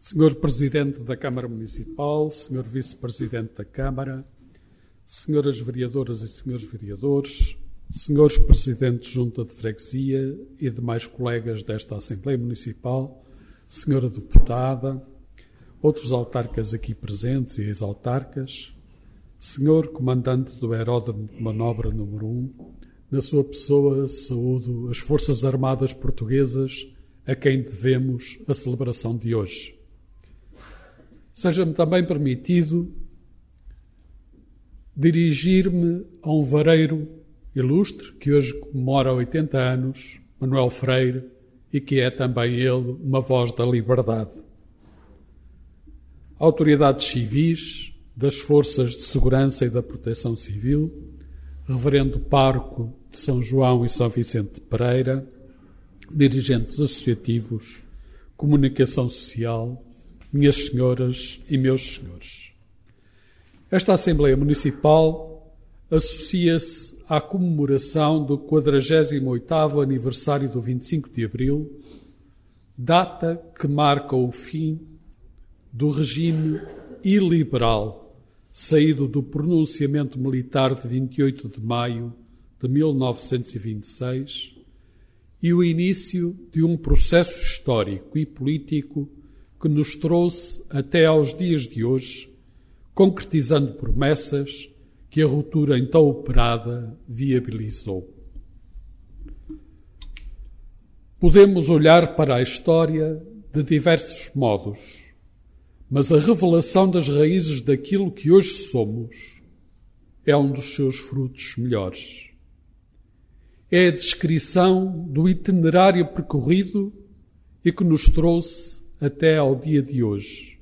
Senhor Presidente da Câmara Municipal, Senhor Vice-Presidente da Câmara, Senhoras Vereadoras e Senhores Vereadores, Senhores Presidentes de Junta de Freguesia e demais colegas desta Assembleia Municipal, Senhora Deputada, outros autarcas aqui presentes e ex-autarcas, Senhor Comandante do Aeródromo de Manobra número 1, na sua pessoa saúdo as Forças Armadas Portuguesas, a quem devemos a celebração de hoje. Seja-me também permitido dirigir-me a um vareiro ilustre que hoje comemora 80 anos, Manuel Freire, e que é também ele uma voz da liberdade. Autoridades civis, das Forças de Segurança e da Proteção Civil, Reverendo Pároco de São João e São Vicente de Pereira, dirigentes associativos, comunicação social, minhas senhoras e meus senhores. Esta Assembleia Municipal associa-se à comemoração do 48º aniversário do 25 de Abril, data que marca o fim do regime iliberal, saído do pronunciamento militar de 28 de maio de 1926, e o início de um processo histórico e político que nos trouxe até aos dias de hoje, concretizando promessas que a ruptura então operada viabilizou. Podemos olhar para a história de diversos modos, mas a revelação das raízes daquilo que hoje somos é um dos seus frutos melhores. É a descrição do itinerário percorrido e que nos trouxe até ao dia de hoje.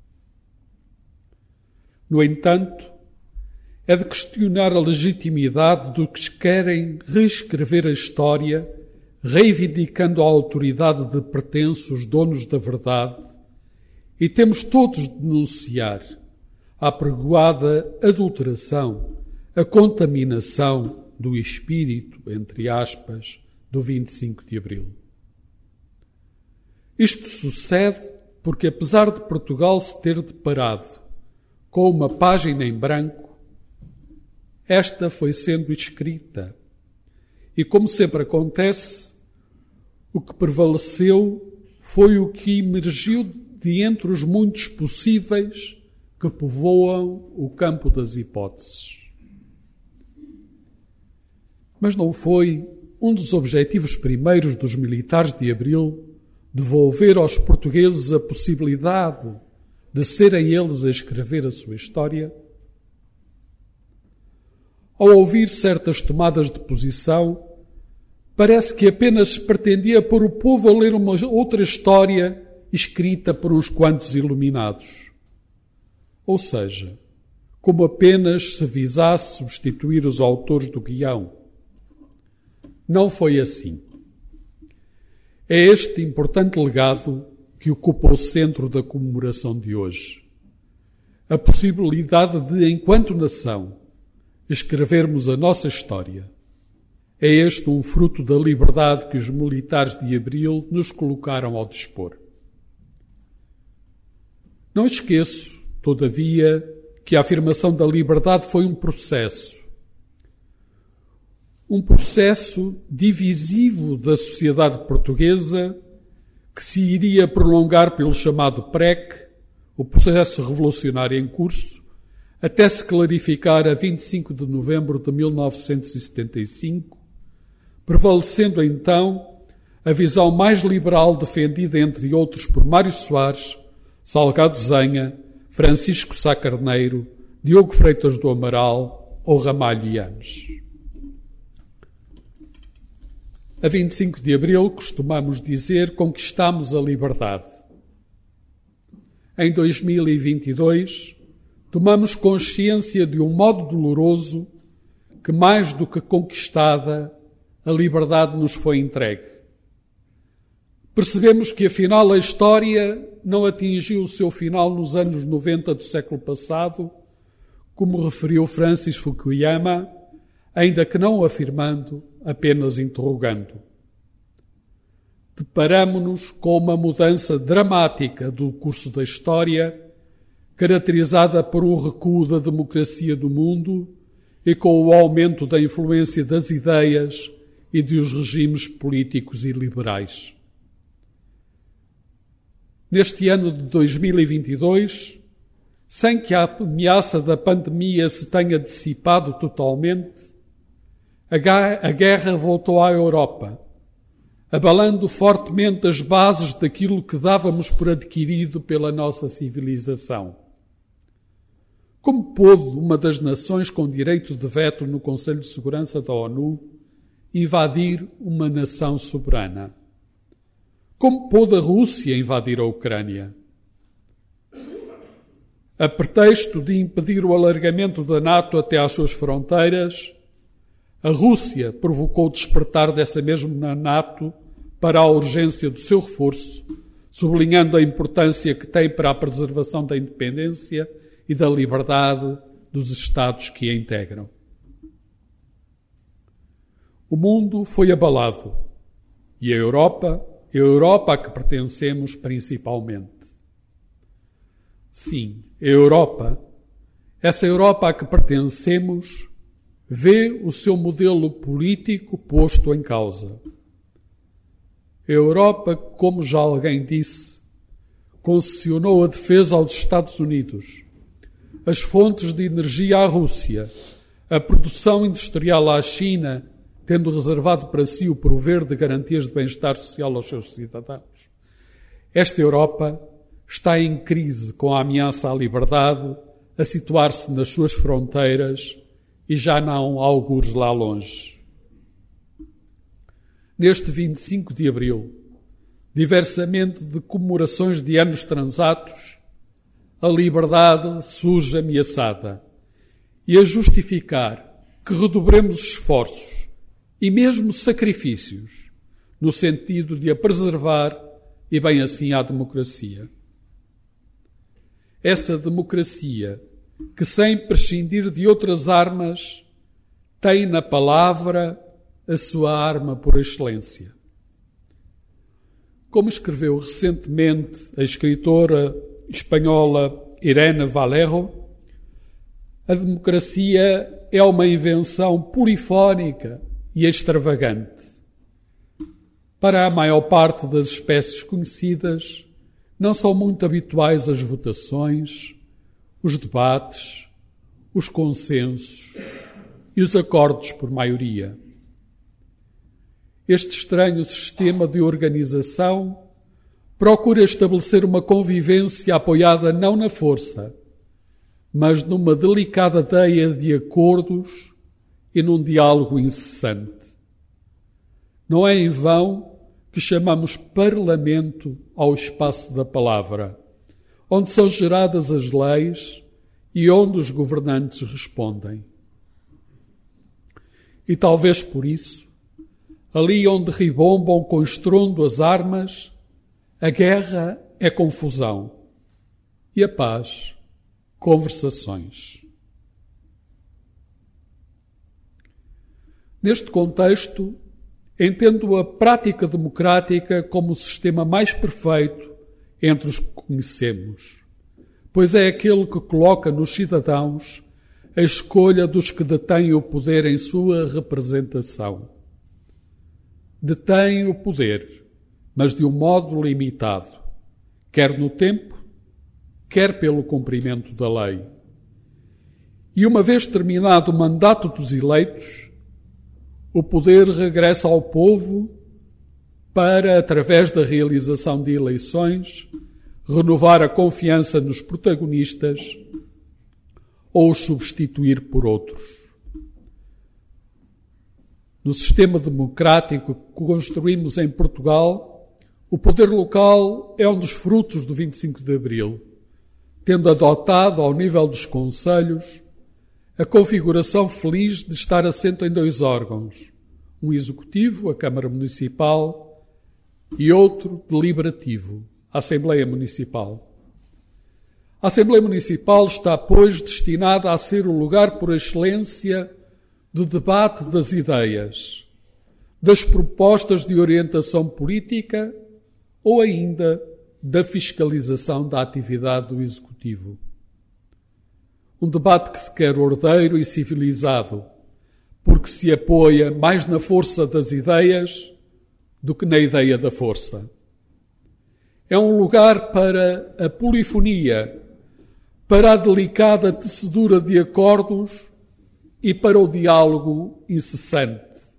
No entanto, é de questionar a legitimidade dos que querem reescrever a história, reivindicando a autoridade de pertences, donos da verdade, e temos todos de denunciar a apregoada adulteração, a contaminação do espírito, entre aspas, do 25 de Abril. Isto sucede porque, apesar de Portugal se ter deparado com uma página em branco, esta foi sendo escrita. E, como sempre acontece, o que prevaleceu foi o que emergiu de entre os muitos possíveis que povoam o campo das hipóteses. Mas não foi um dos objetivos primeiros dos militares de Abril devolver aos portugueses a possibilidade de serem eles a escrever a sua história? Ao ouvir certas tomadas de posição, parece que apenas pretendia pôr o povo a ler uma outra história escrita por uns quantos iluminados. Ou seja, como apenas se visasse substituir os autores do guião. Não foi assim. É este importante legado que ocupa o centro da comemoração de hoje. A possibilidade de, enquanto nação, escrevermos a nossa história. É este um fruto da liberdade que os militares de Abril nos colocaram ao dispor. Não esqueço, todavia, que a afirmação da liberdade foi um processo divisivo da sociedade portuguesa que se iria prolongar pelo chamado PREC, o processo revolucionário em curso, até se clarificar a 25 de novembro de 1975, prevalecendo então a visão mais liberal defendida, entre outros, por Mário Soares, Salgado Zenha, Francisco Sá Carneiro, Diogo Freitas do Amaral ou Ramalho Yanes. A 25 de Abril, costumamos dizer, conquistamos a liberdade. Em 2022, tomamos consciência de um modo doloroso que, mais do que conquistada, a liberdade nos foi entregue. Percebemos que, afinal, a história não atingiu o seu final nos anos 90 do século passado, como referiu Francis Fukuyama, ainda que não afirmando, apenas interrogando. deparamo-nos com uma mudança dramática do curso da história, caracterizada por um recuo da democracia do mundo e com o aumento da influência das ideias e dos regimes políticos e liberais. Neste ano de 2022, sem que a ameaça da pandemia se tenha dissipado totalmente, a guerra voltou à Europa, abalando fortemente as bases daquilo que dávamos por adquirido pela nossa civilização. Como pôde uma das nações com direito de veto no Conselho de Segurança da ONU invadir uma nação soberana? Como pôde a Rússia invadir a Ucrânia? A pretexto de impedir o alargamento da NATO até às suas fronteiras, a Rússia provocou o despertar dessa mesma NATO para a urgência do seu reforço, sublinhando a importância que tem para a preservação da independência e da liberdade dos Estados que a integram. O mundo foi abalado e a Europa a que pertencemos principalmente. Sim, a Europa, essa Europa a que pertencemos, vê o seu modelo político posto em causa. A Europa, como já alguém disse, concessionou a defesa aos Estados Unidos, as fontes de energia à Rússia, a produção industrial à China, tendo reservado para si o prover de garantias de bem-estar social aos seus cidadãos. Esta Europa está em crise com a ameaça à liberdade a situar-se nas suas fronteiras e já não há algures lá longe. Neste 25 de abril, diversamente de comemorações de anos transatos, a liberdade surge ameaçada e a justificar que redobremos esforços e mesmo sacrifícios no sentido de a preservar e bem assim a democracia. Essa democracia que, sem prescindir de outras armas, tem na palavra a sua arma por excelência. Como escreveu recentemente a escritora espanhola Irene Valero, a democracia é uma invenção polifónica e extravagante. Para a maior parte das espécies conhecidas, não são muito habituais as votações, os debates, os consensos e os acordos por maioria. Este estranho sistema de organização procura estabelecer uma convivência apoiada não na força, mas numa delicada teia de acordos e num diálogo incessante. Não é em vão que chamamos Parlamento ao espaço da palavra, onde são geradas as leis e onde os governantes respondem. E talvez por isso, ali onde ribombam com estrondo as armas, a guerra é confusão e a paz, conversações. Neste contexto, entendo a prática democrática como o sistema mais perfeito entre os que conhecemos, pois é aquele que coloca nos cidadãos a escolha dos que detêm o poder em sua representação. Detêm o poder, mas de um modo limitado, quer no tempo, quer pelo cumprimento da lei. E uma vez terminado o mandato dos eleitos, o poder regressa ao povo para, através da realização de eleições, renovar a confiança nos protagonistas ou os substituir por outros. No sistema democrático que construímos em Portugal, o poder local é um dos frutos do 25 de Abril, tendo adotado, ao nível dos concelhos, a configuração feliz de estar assento em dois órgãos, um executivo, a Câmara Municipal, e outro deliberativo, a Assembleia Municipal. A Assembleia Municipal está, pois, destinada a ser o lugar por excelência de debate das ideias, das propostas de orientação política ou ainda da fiscalização da atividade do Executivo. Um debate que se quer ordeiro e civilizado, porque se apoia mais na força das ideias do que na ideia da força. É um lugar para a polifonia, para a delicada tecedura de acordos e para o diálogo incessante.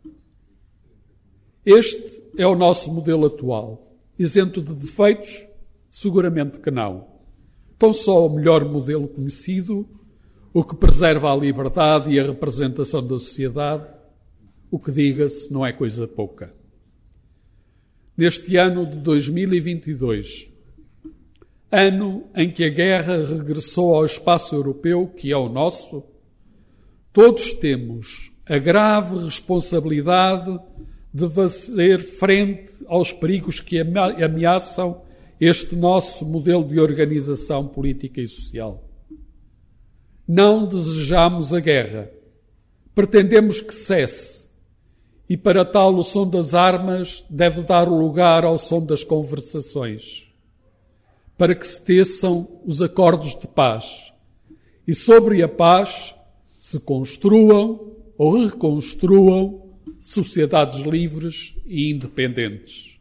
Este é o nosso modelo atual. Isento de defeitos? Seguramente que não. Tão só o melhor modelo conhecido, o que preserva a liberdade e a representação da sociedade, o que diga-se não é coisa pouca. Neste ano de 2022, ano em que a guerra regressou ao espaço europeu, que é o nosso, todos temos a grave responsabilidade de fazer frente aos perigos que ameaçam este nosso modelo de organização política e social. Não desejamos a guerra. Pretendemos que cesse. E para tal o som das armas deve dar lugar ao som das conversações, para que se teçam os acordos de paz e sobre a paz se construam ou reconstruam sociedades livres e independentes.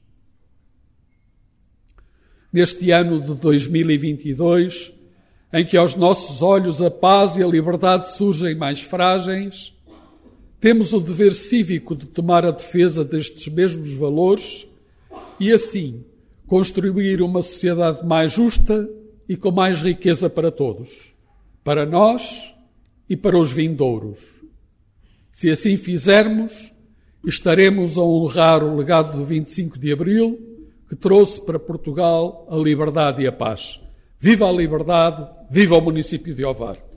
Neste ano de 2022, em que aos nossos olhos a paz e a liberdade surgem mais frágeis, temos o dever cívico de tomar a defesa destes mesmos valores e, assim, construir uma sociedade mais justa e com mais riqueza para todos, para nós e para os vindouros. Se assim fizermos, estaremos a honrar o legado do 25 de Abril, que trouxe para Portugal a liberdade e a paz. Viva a liberdade, viva o município de Ovar!